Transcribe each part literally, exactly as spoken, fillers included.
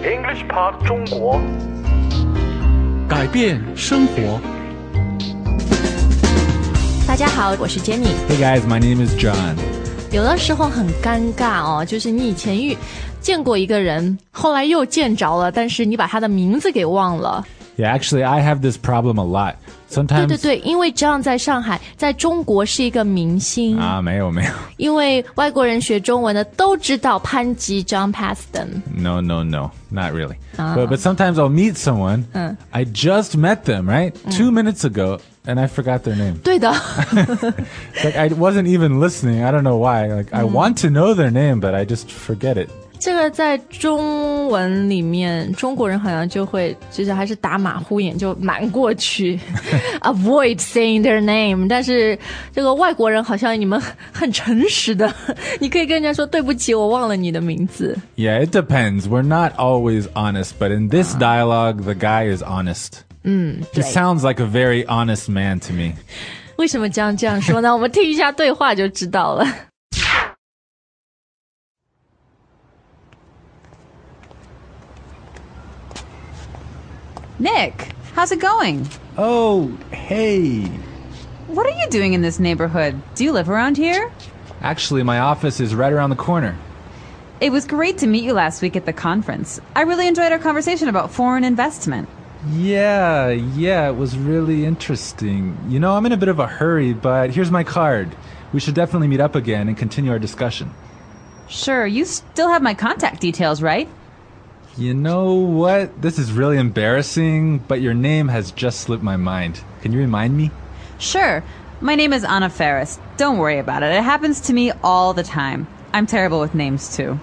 English Pod 中国， 改变生活。 大家好，我是 Jenny。 Hey guys, my name is John. 有的时候很尴尬哦，就是你以前遇见过一个人，后来又见着了，但是你把他的名字给忘了。 Yeah, actually, I have this problem a lot. Sometimes... 对对对，因为 John 在上海，在中国是一个明星啊，没有没有。 因为外国人学中文的都知道潘吉 John Paston. No, no, no, not really. Ah. But, but sometimes I'll meet someone. Uh. I just met them, right? Mm. Two minutes ago, and I forgot their name. 对的。 Like I wasn't even listening. I don't know why. Like I want to know their name, but I just forget it. 这个在中文里面，中国人好像就会就是还是打马虎眼就瞒过去avoid saying their name， 但是这个外国人好像你们很诚实的，你可以跟人家说对不起，我忘了你的名字。 Yeah, it depends. We're not always honest, but in this dialogue, the guy is honest. 嗯 He sounds like a very honest man to me. 为什么这样这样说呢？我们听一下对话就知道了。 Nick, how's it going? Oh, hey. What are you doing in this neighborhood? Do you live around here? Actually, my office is right around the corner. It was great to meet you last week at the conference. I really enjoyed our conversation about foreign investment. Yeah, yeah, it was really interesting. You know, I'm in a bit of a hurry, but here's my card. We should definitely meet up again and continue our discussion. Sure, you still have my contact details, right? You know what? This is really embarrassing, but your name has just slipped my mind. Can you remind me? Sure. My name is Anna Ferris. Don't worry about it. It happens to me all the time. I'm terrible with names, too.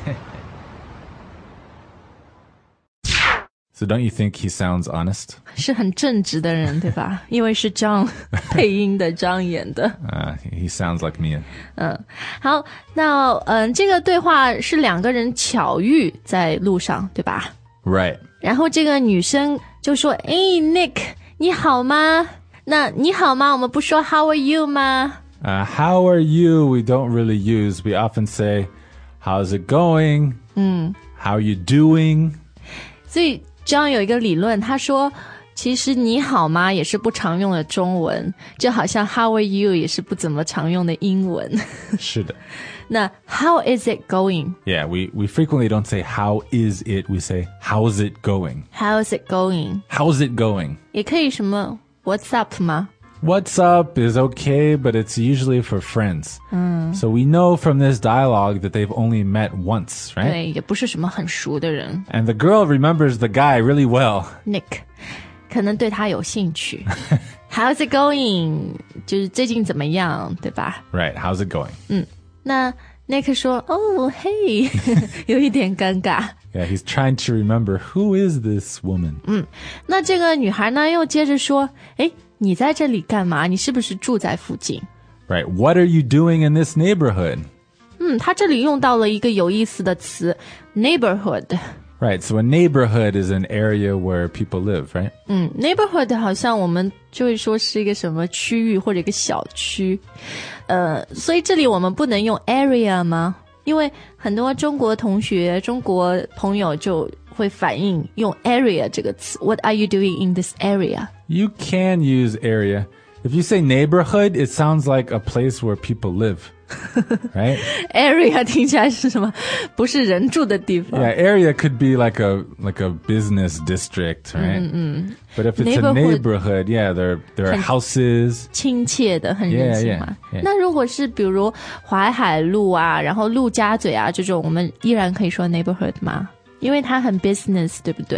So don't you think he sounds honest? 是很正直的人，对吧？因为是张配音的张演的。 Uh, he sounds like me. 嗯，好，那嗯，这个对话是两个人巧遇在路上，对吧？ Right. 然后这个女生就说：“哎 ，Nick， 你好吗？那你好吗？我们不说 How are you 吗？” Uh, how are you? We don't really use. We often say, "How's it going?" 嗯 How are you doing? 所以John 有一个理论，他说其实你好吗也是不常用的中文，就好像 How are you 也是不怎么常用的英文。 是的。 那 How is it going? Yeah, we, we frequently don't say how is it, we say how's it going? How's it going? How's it going? 也可以什么 What's up 吗？ What's up is okay, but it's usually for friends. Mm. So we know from this dialogue that they've only met once, right? 对，也不是什么很熟的人。 And the girl remembers the guy really well. Nick 可能对他有兴趣。How's it going? 就是最近怎么样，对吧？ Right, how's it going? 嗯，那 Nick 说哦嘿，有一点尴尬。 Yeah, he's trying to remember who is this woman. 嗯，那这个女孩呢又接着说，诶，你在这里干嘛？你是不是住在附近？ Right, what are you doing in this neighborhood? 嗯，她这里用到了一个有意思的词 neighborhood。 Right, so a neighborhood is an area where people live, right? 嗯 neighborhood 好像我们就会说是一个什么区域或者一个小区。呃，所以这里我们不能用 area 吗？因为很多中国同学、中国朋友就会反映用 area 这个词。What are you doing in this area? You can use area. If you say neighborhood, it sounds like a place where people live, right? Area 听起来是什么？不是人住的地方。 Yeah, area could be like a like a business district, right? 嗯嗯 But if it's Neighborhood. a neighborhood, yeah, there there are houses. 亲切的，很人性嘛。 Yeah, yeah, yeah. 那如果是比如淮海路啊，然后陆家嘴啊这种，我们依然可以说 neighborhood 吗？因为它很 business， 对不对？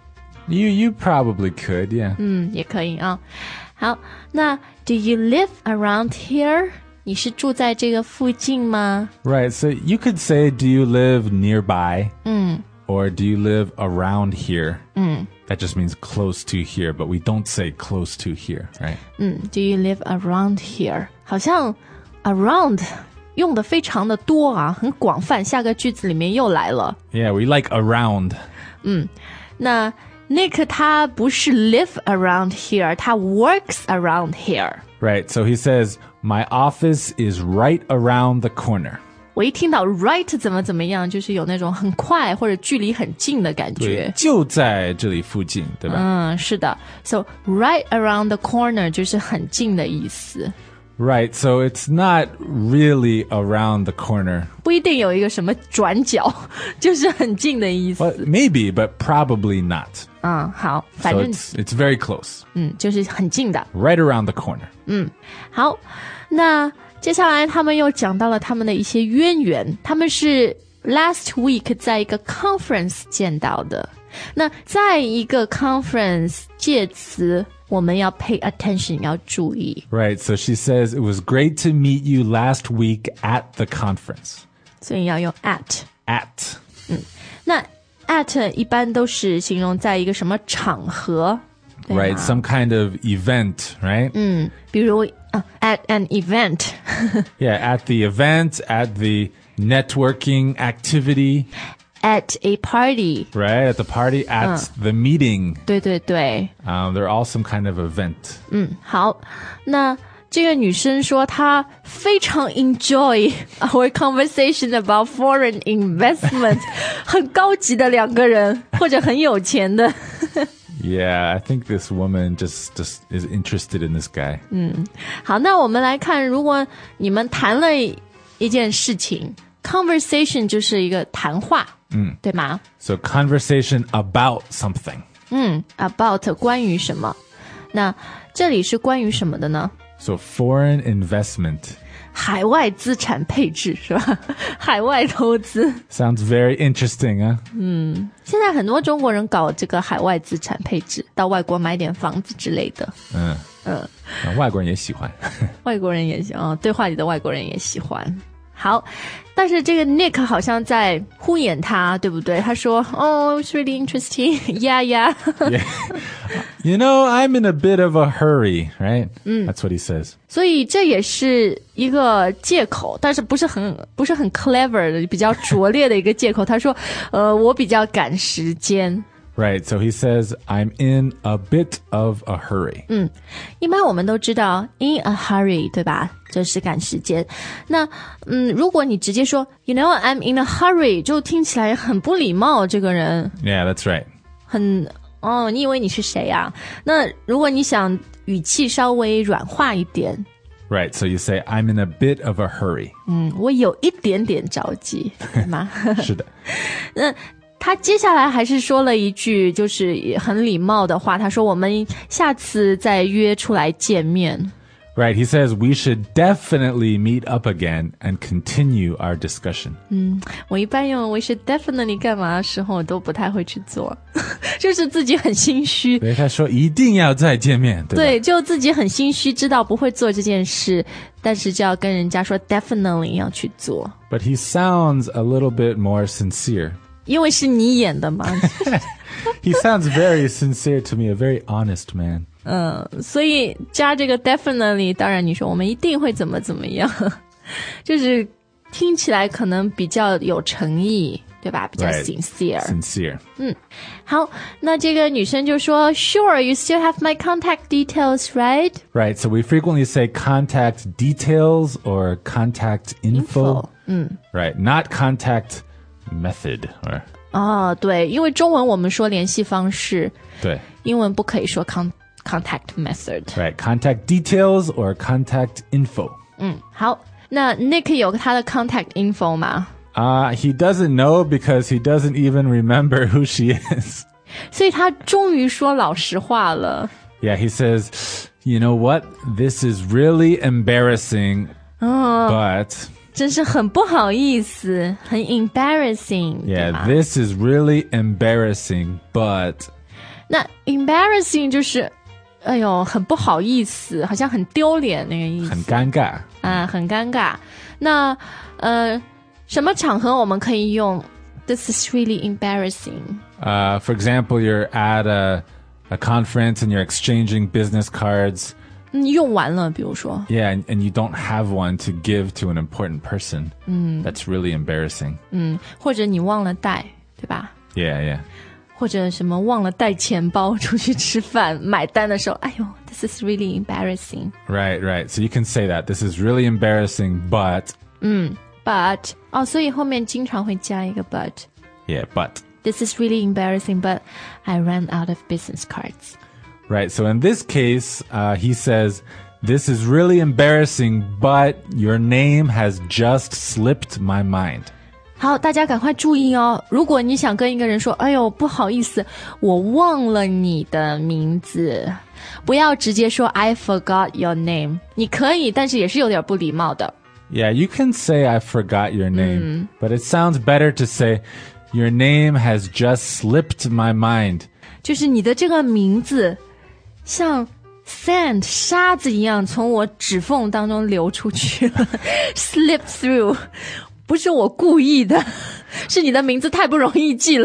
You you probably could, yeah. 嗯，也可以啊。好，那 Do you live around here? 你是住在这个附近吗？ Right, so you could say, do you live nearby? 嗯 Or do you live around here? 嗯 That just means close to here, but we don't say close to here, right? 嗯 Do you live around here? 好像 around 用的非常的多啊，很广泛，下个句子里面又来了。 Yeah, we like around. 嗯，那 Nick 他不是 live around here, 他 works around here. Right, so he says, my office is right around the corner. 我一听到 right 怎么怎么样，就是有那种很快或者距离很近的感觉。 对，就在这里附近，对吧？ 嗯，是的。So right around the corner 就是很近的意思。 Right, so it's not really around the corner. 不一定有一个什么转角，就是很近的意思。 Well, maybe, but probably not. 嗯，好，反 So 正 it's, it's very close. 嗯，就是很近的。 Right around the corner. 嗯，好，那接下来他们又讲到了他们的一些渊源，他们是 last week 在一个 conference 见到的。那在一个 conference 介词我们要 pay attention 要注意。 Right, so she says, it was great to meet you last week at the conference. 所以要用 at At. 那 at 一般都是形容在一个什么场合，对吗？ Right, some kind of event, right? 嗯，比如、uh, at an event Yeah, at the event, at the networking activity, at a party right? At the party, at the meeting. 对对对 Um, they're all some kind of event. 嗯，好，那这个女生说她非常 enjoy our conversation about foreign investment 很高级的两个人或者很有钱的 Yeah, I think this woman just, just is interested in this guy. 好，那我们来看，如果你们谈了一件事情 conversation 就是一个谈话，嗯，对吗？ So conversation about something. 嗯 about 关于什么？那这里是关于什么的呢？ So foreign investment. 海外资产配置是吧？海外投资。 Sounds very interesting, huh? 现在很多中国人搞这个海外资产配置，到外国买点房子之类的。 嗯嗯， 外国人也喜欢。 外国人也喜欢，哦，对话里的外国人也喜欢。好，但是这个 Nick 好像在敷衍他，对不对？他说，Oh, it's really interesting. Yeah, yeah. Yeah. You know, I'm in a bit of a hurry, right? That's what he says. 所以这也是一个借口，但是不是很不是很 clever 的，比较拙劣的一个借口。他说，呃，我比较赶时间。 Right, so he says, I'm in a bit of a hurry. 嗯，一般我们都知道 in a hurry 对吧？就是赶时间。那嗯，如果你直接说 You know I'm in a hurry 就听起来很不礼貌，这个人 Yeah, that's right. 很哦，你以为你是谁啊？那如果你想语气稍微软化一点， Right, so you say, I'm in a bit of a hurry. 嗯，我有一点点着急，对吗？ 是的。 那他接下来还是说了一句就是很礼貌的话，他说我们下次再约出来见面。 Right, he says we should definitely meet up again and continue our discussion. 嗯，我一般用 we should definitely 干嘛的时候我都不太会去做，就是自己很心虚。 对，他说一定要再见面，对吧？ 对，就自己很心虚，知道不会做这件事，但是就要跟人家说 definitely 要去做。 But he sounds a little bit more sincere. 因为是你演的嘛。 He sounds very sincere to me, a very honest man. 嗯，所以加这个 definitely 当然你说我们一定会怎么怎么样，就是听起来可能比较有诚意，对吧？比较 Right. sincere。 Sincere. 嗯，好，那这个女生就说 Sure, you still have my contact details, right? Right, so we frequently say contact details or contact info. 嗯， Right, not contact method. Or 哦，对，因为中文我们说联系方式， 对， 英文不可以说 con contact method。 Right, contact details or contact info. 嗯，好，那 Nick 有他的 contact info 吗？ Uh, he doesn't know because he doesn't even remember who she is. 所以他终于说老实话了。 Yeah, he says, you know what? This is really embarrassing, but 真是很不好意思，很 embarrassing， 对 yeah, 吧？ this is really embarrassing, but 那 embarrassing 就是哎呦很不好意思，好像很丢脸那个意思， 很尴尬。 啊，很尴尬。那呃什么场合我们可以用 This is really embarrassing? Uh, for example, you're at a, a conference and you're exchanging business cards. 嗯，用完了，比如说 Yeah, and, and you don't have one to give to an important person. That's really embarrassing. 嗯，或者你忘了带，对吧？ Yeah, yeah. 或者什么忘了带钱包出去吃饭买单的时候，哎呦 This is really embarrassing. Right, right. So you can say that. This is really embarrassing, but... 嗯 but 哦，所以后面经常会加一个 but. Yeah, but. This is really embarrassing, but I ran out of business cards. Right, so in this case, uh, he says, this is really embarrassing, but your name has just slipped my mind. 好，大家赶快注意哦！如果你想跟一个人说，哎呦，不好意思，我忘了你的名字，不要直接说 I forgot your name. 你可以，但是也是有点不礼貌的。 Yeah, you can say I forgot your name, but it sounds better to say your name has just slipped my mind. 就是你的这个名字像 sand 沙子一样从我指缝当中流出去了，slip through。不是我故意的，是你的名字太不容易记了。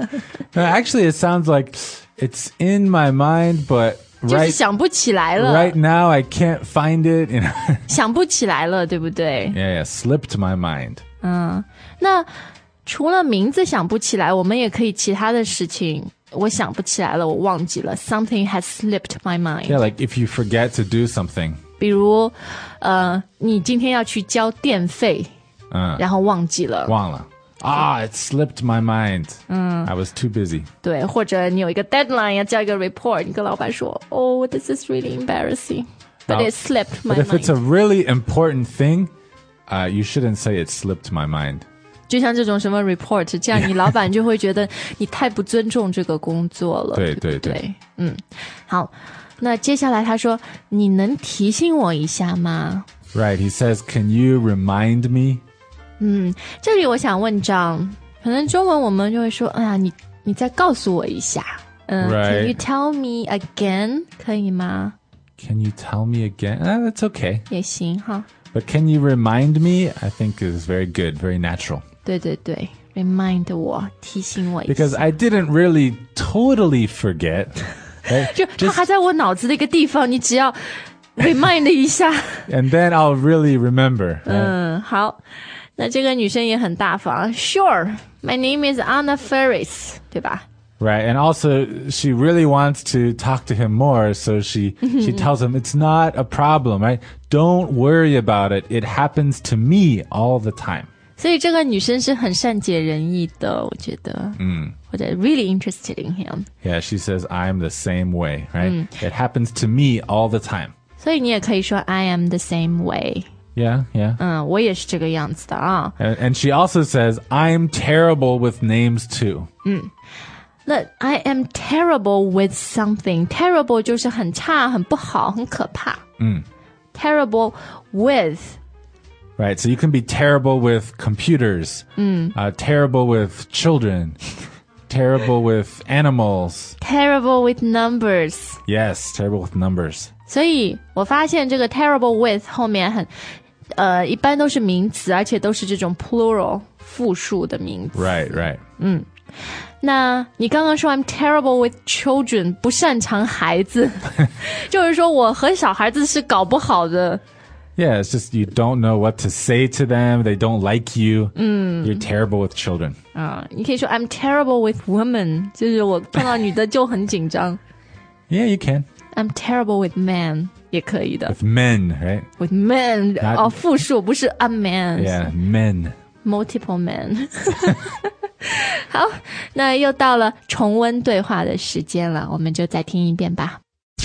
No, actually, it sounds like it's in my mind, but 就是 right, 想不起来了。 right now I can't find it. You know? 想不起来了，对不对？ Yeah, yeah, slipped my mind. 嗯，那除了名字想不起来，我们也可以其他的事情。我想不起来了，我忘记了。Something has slipped my mind. Yeah, like if you forget to do something. 比如，呃，你今天要去交电费。 嗯， 然后忘记了， 忘了啊 it slipped my mind. 嗯 I was too busy. 对，或者你有一个 deadline 要交一个 report， 你跟老板说 Oh, this is really embarrassing, but it slipped my But if mind. it's a really important thing, uh, you shouldn't say it slipped my mind. 就像这种什么 report， 这样你老板就会觉得你太不尊重这个工作了。 对对对对， 嗯，好，那接下来他说，你能提醒我一下吗？ Right, he says, can you remind me? 嗯，这里我想问张，可能中文我们就会说，哎呀，你你再告诉我一下，嗯、 Right. Can you tell me again？ 可以吗？ Can you tell me again? Ah, that's okay. 也行哈。 But can you remind me? I think is very good, very natural. 对对对 ，remind 我，提醒我一下。 Because I didn't really totally forget. Right? 就它还在我脑子的一个地方，你只要 remind 一下。 And then I'll really remember. Right? 嗯，好。那这个女生也很大方 Sure, my name is Anna Ferris 对吧 Right, and also she really wants to talk to him more, so she she tells him it's not a problem, right? Don't worry about it. It happens to me all the time. 所以这个女生是很善解人意的，我觉得。嗯，或者 really interested in him. Yeah, she says I'm the same way, right? It happens to me all the time. 所以你也可以说 I am the same way.Yeah, yeah. 嗯，我也是这个样子的啊。 And, and she also says, I'm terrible with names too. 嗯，那 I am terrible with something. Terrible 就是很差、很不好、很可怕。 嗯 Terrible with. Right, so you can be terrible with computers, mm. uh, terrible with children, terrible with animals. Terrible with numbers. Yes, terrible with numbers. 所以我发现这个 terrible with 后面很呃一般都是名词，而且都是这种 plural 复数的名词。 Right, right. 嗯，那你刚刚说 I'm terrible with children 不擅长孩子就是说我和小孩子是搞不好的。 Yeah, it's just you don't know what to say to them. They don't like you. Mm. You're terrible with children. 啊，你可以说 I'm terrible with women 就是我碰到女的就很紧张。 Yeah, you can. I'm terrible with men 也可以的。 With men, right? With men 哦，复数不是 a man. Yeah, men. Multiple men. 好，那又到了重温对话的时间了，我们就再听一遍吧。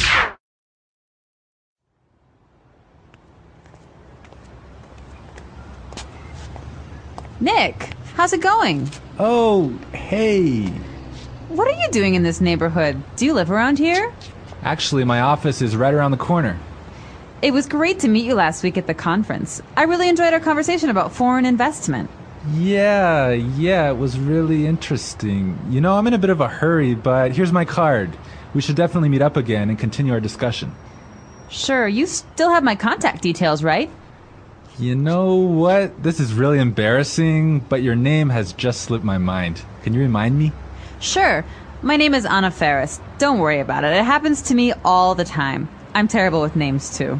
Nick, how's it going? Oh, hey. What are you doing in this neighborhood? Do you live around here? Actually, my office is right around the corner. It was great to meet you last week at the conference. I really enjoyed our conversation about foreign investment. Yeah, yeah, it was really interesting. You know, I'm in a bit of a hurry, but here's my card. We should definitely meet up again and continue our discussion. Sure, you still have my contact details, right? You know what? This is really embarrassing, but your name has just slipped my mind. Can you remind me? Sure. My name is Anna Ferris. Don't worry about it. It happens to me all the time. I'm terrible with names, too.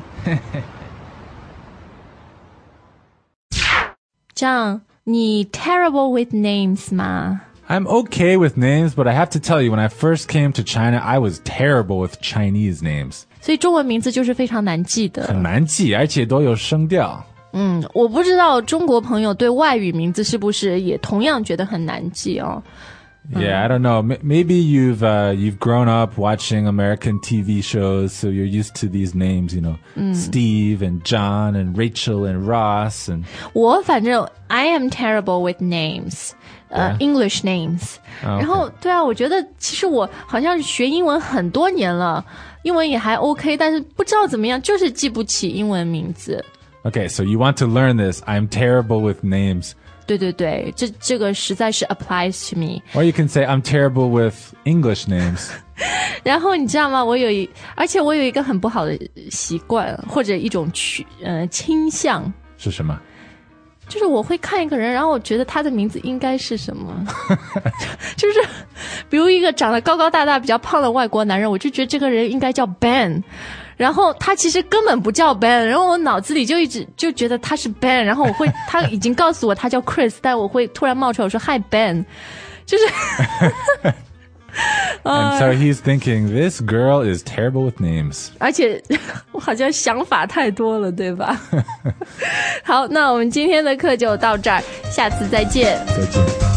这样，你 terrible with names 吗？ I'm okay with names, but I have to tell you, when I first came to China, I was terrible with Chinese names. 所以中文名字就是非常难记的。 很难记，而且都有声调。 嗯，我不知道中国朋友对外语名字是不是也同样觉得很难记哦。 Yeah, I don't know. M- maybe you've uh, you've grown up watching American T V shows, so you're used to these names, you know, Steve and John and Rachel and Ross and. 我反正 I am terrible with names, 呃、uh, English names. Oh, okay. 然后对啊，我觉得其实我好像学英文很多年了，英文也还 OK， 但是不知道怎么样，就是记不起英文名字。 Okay, so you want to learn this. I'm terrible with names. 对对对，这这个实在是 applies to me. Or you can say I'm terrible with English names. 然后你知道吗？我有一，而且我有一个很不好的习惯，或者一种趋呃倾向， 是什么？ 就是我会看一个人，然后我觉得他的名字应该是什么，就是比如一个长得高高大大、比较胖的外国男人，我就觉得这个人应该叫 Ben。然后他其实根本不叫 Ben， 然后我脑子里就一直就觉得他是 Ben， 然后我会他已经告诉我他叫 Chris， 但我会突然冒出来我说 Hi Ben， 就是 And so he's thinking this girl is terrible with names. 而且我好像想法太多了，对吧？好，那我们今天的课就到这儿，下次再见。 再见。